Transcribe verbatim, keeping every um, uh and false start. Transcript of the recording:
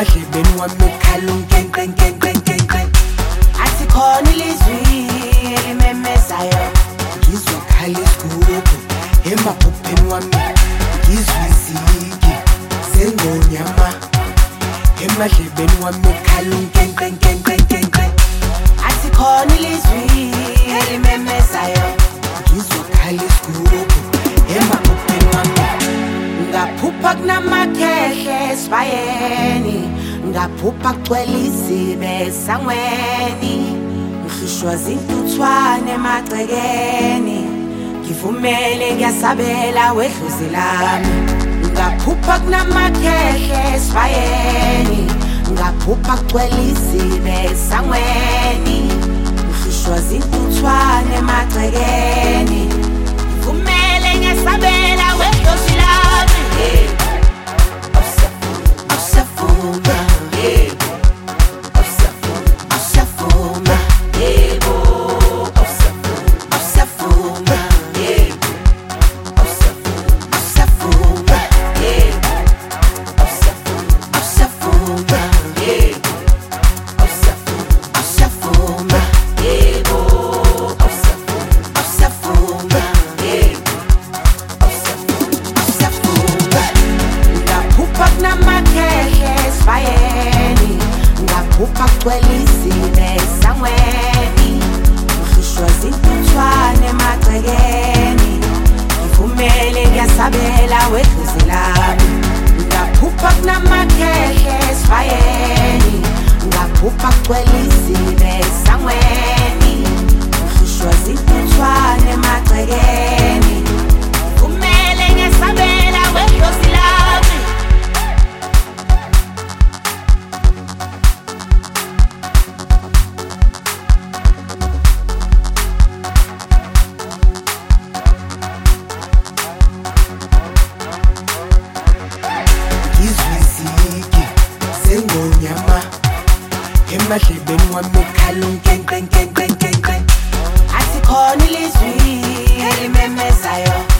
emahlebeni wami ekhala unkenkenkenkenkenke. Athi khona ilizwi elimemezayo, Ngizwa khala isigubhu emaphupheni wami, ngizwa izigi zengonyama emahlebeni wami ekhala unkenkenkenkenkenke. athi khona ilizwi elimemezayo, Ngizwa khala isigubhu emaphupheni wami. ngaphupha kunamakhehla esibayeni, ngaphupha kugcwele izibe esangweni, ngihlishwa zintuthwane emagcekeni, ngivumele ngiyasabela wedlozi lami. Ngaphupha kunamakhehla esibayeni, ngaphupha kugcwele izibe esangweni, ngihlishwa zintuthwane emagcekeni, ngivumele ngiyasabela wedlozi lami. Hey. Usafuma, yebo. Usafuma, usafuma, yebo. Usafuma, usafuma, yebo. Usafuma, usafuma, yebo. Usafuma, usafuma, yebo. Usafuma, usafuma, yebo. Usafuma, usafuma, yebo. Usafuma. Ngaphupha kunamakhehla esibayeni, ngaphupha kugcwele izibe esangweni, ngihlishwa zintuthwane emagcekeni, ngivumele ngiyasabela wedlozi lami. Ngaphupha kunamakhehla esibayeni, ngaphupha kugcwele izibe esangweni, ngihlishwa zintuthwane emagcekeni, ngivumele ngiyasabela wedlozi lami. Ngizwa izigi zengonyama emahlebeni wami ekhala unkenkenkenkenkenke. Athi khona ilizwi elimemezayo,